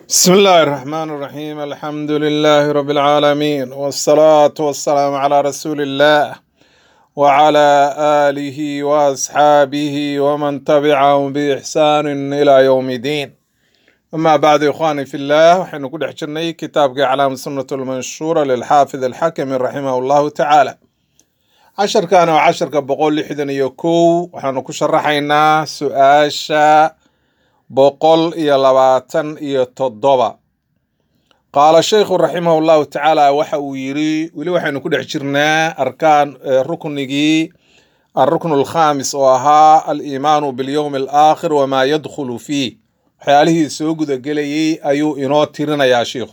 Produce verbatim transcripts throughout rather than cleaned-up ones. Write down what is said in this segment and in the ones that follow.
بسم الله الرحمن الرحيم الحمد لله رب العالمين والصلاة والسلام على رسول الله وعلى آله وأصحابه ومن تبعهم بإحسان إلى يوم الدين. أما بعد إخواني في الله وحين نقول حجرني كتاب أعلام السنة المنشورة للحافظ الحكم رحمه الله تعالى. عشر كان وعشر بقول لحدن يكو وحين كشرحينا سؤاشا بقول إيا لباتن إيا تضبا. قال الشيخ رحمه الله تعالى وحو يري ولي وحين نكون عشرنا أركان ركنجي الركن الخامس وها الإيمان باليوم الآخر وما يدخل فيه حاله سوق ذا قلي أيو إنو تيرنا يا شيخ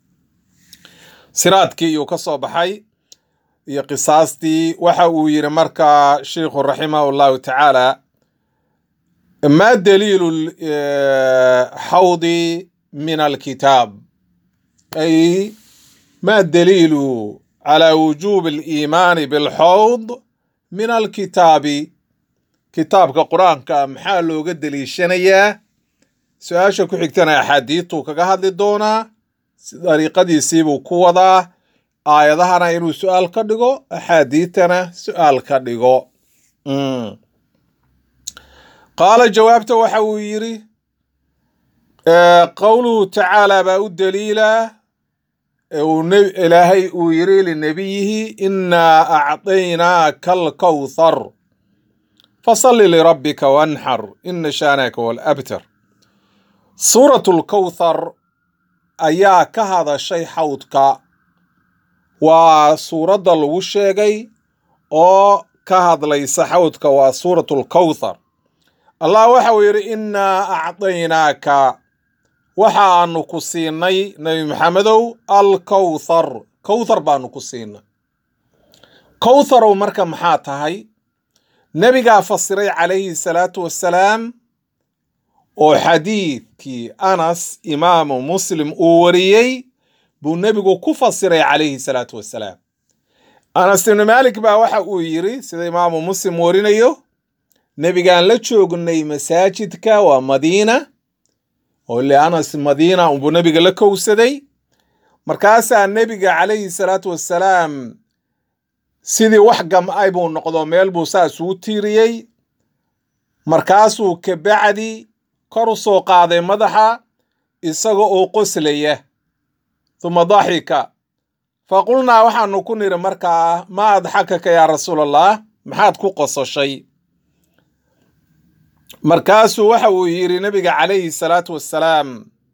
سراتكي يوكسو بحي يا قصاصتي وحو يري مركا الشيخ رحمه الله تعالى ما دليل الحوض من الكتاب أي ما الدليل على وجوب الإيمان بالحوض من الكتاب كتاب كقرآن كمحالو قد لي الشنية سؤال شكو حكتنا حديثو كهذا الدونا طريقة يسيبو كوضا آية ظهرنا إنو سؤال كدقو حديثنا سؤال كدقو امم قال جوابته وحويري آه قوله تعالى باو الدليل إلهي ويري لنبيه إنا أعطيناك الكوثر فصل لربك وانحر إن شانك هو الأبتر. سورة الكوثر أياك هذا الشيء حوضك وسورة الوشيغي أو كهذا ليس حوضك وسورة الكوثر. الله وحو يري إنا أعطيناك وحا نكسيني نبي محمدو الكوثر كوثر با نكسينا كوثر ومركا محاتهاي نبي فسري عليه الصلاة والسلام وحديث كي أنس إمام مسلم أوريي بو نبي كفسري عليه الصلاة والسلام. أنس بن مالك با وحا يري سيد إمام مسلم ورينيو نبيغان لا جوغنay masaajidka waa Madiina oo le Anas Madiina uu nabiga la kowsaday markaasa nabiga calayhi salaatu wassalaam sidii wax gam ay buu noqdo meel buu saas u tiiriyay markaasuu ka bacdi kor u soo qaaday madaxa isaga oo qoslaya thumma dhahika faqulna waxaanu ku niri markaa ma adxakaka ya rasuulallah maxaad ku qososhay markaasuu waxa uu yiri nabiga calayhi salaatu wassalaam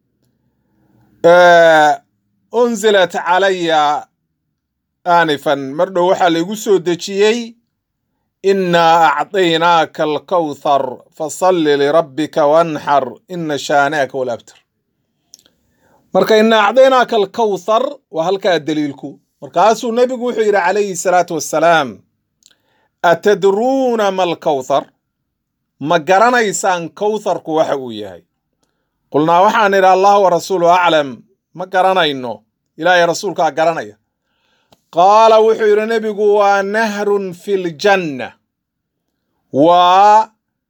unzilat calaya aanifan mardhow waxaa laygu soo dejiyey inaa acطaynaaka alkawthar fasalli lirabbika wanxar ina shaani'aka huwa alabtar. marka inaa acطaynaaka alkawthar waa halkaa daliilku. markaasuu nabigu wuxuu yidhi calayhi salaatu wassalaam atadruuna ma alkawthar ma garanaysaan kawtharku waxa uu yahay. qulnaa waxaan idhi allah wa rasuulu aclam ma garanayno ilaahay rasuulkaa garanaya. qaala wuxuu yidhi nebigu waa nahrun fi ljanna waa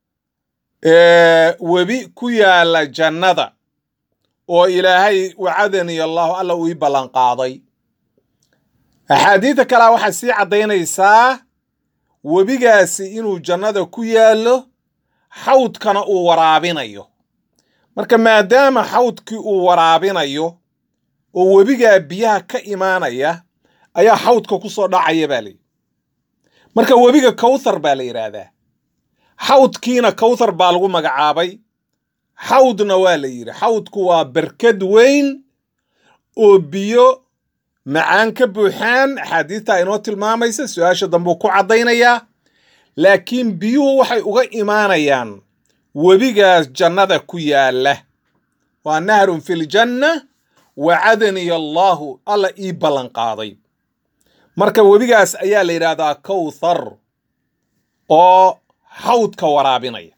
webi ku yaala jannada oo ilaahay wacadani allahu alla uu ii ballanqaaday. axaadiida kalea waxaa sii caddaynaysaa webigaasi inuu jannada ku yaallo xawdkana uu waraabinayo. marka maadaama xawdkii uu waraabinayo oo webigaa biyaha ka imaanaya ayaa xawdka ku soo dhacaya baa layidhi. marka webiga kawthar baa la yidhaahdaa. xawdkiina kawthar baa lagu magacaabay. xawdna waa la yidhi. xawdku waa barkad weyn oo biyo macaan ka buuxaan. axaadiidtaa inoo tilmaamaysa su-aasha dambuu ku caddaynayaa. laakiin biyuhu waxay uga imaanayaan webigaas jannada ku yaala. waa nahrun fi ljanna wacadaniya allaahu alla ii ballanqaaday. marka webigaas ayaa la yidhaahdaa kawthar oo xawdka waraabinaya.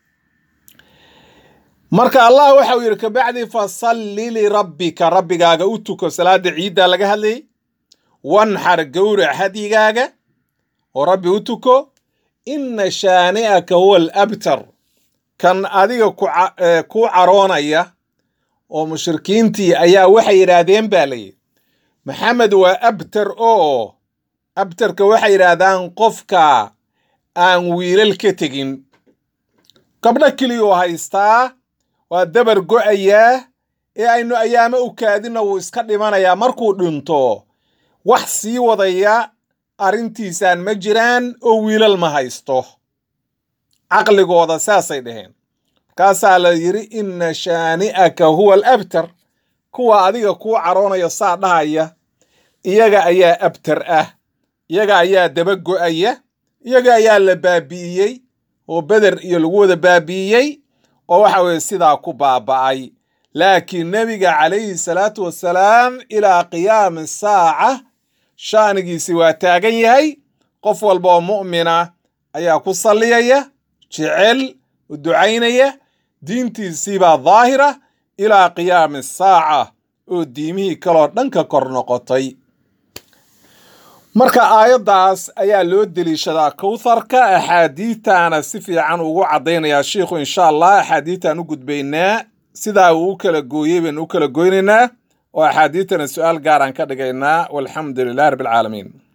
marka allah waxa uu yidhi kabacdi fasalli lirabbika rabbigaaga u tuko. salaada ciiddaa laga hadlayay. wanxar gowrac hadigaaga oo rabbi u tuko. ina shaani'aka huwa alabtar kan adiga ku caroonaya oo mushrikiintii ayaa waxay yidhaahdeen baa layidhi maxamed waa abtar oo abtarka waxay yidhaahdaan qofka aan wiilal ka tegin gabdho keliyuu haystaa waa dabar go'ayaa ee aynu ayaamo u kaadina wuu iska dhimanayaa markuu dhinto wax sii wadaya arrintiisaan ma jiraan oo wiilal ma haysto caqligooda saasay dhaheen markaasaa la yidhi inna shaani'aka huwa alabtar kuwa adiga kuu caroonaya saa dhahaya iyaga ayaa abtar ah iyaga ayaa daba go'aya iyaga ayaa la baabi'iyey oo beder iyo lagu wada baabi'iyey oo waxa weeye sidaa ku baaba'ay laakiin nebiga calayhi salaatu wassalaam ilaa qiyaami saaca shaanigiisi waa taagan yahay qof walba oo mu'mina ayaa ku salliyaya jecel u ducaynaya diintiisii baa daahira ilaa qiyaami saaca oo diimihii kaloo dhanka kor noqotay marka aayaddaas ayaa loo deliishadaa kowtharka axaadiitaana si fiican ugu caddaynayaa shiikhu insha allah axaadiitaan u gudbaynaa sidaa uu u kala gooyey baynu u kala goynaynaa oo axaadiitana su'aal gaaraan ka dhigaynaa walxamdu lilahi rabbi alcaalamiin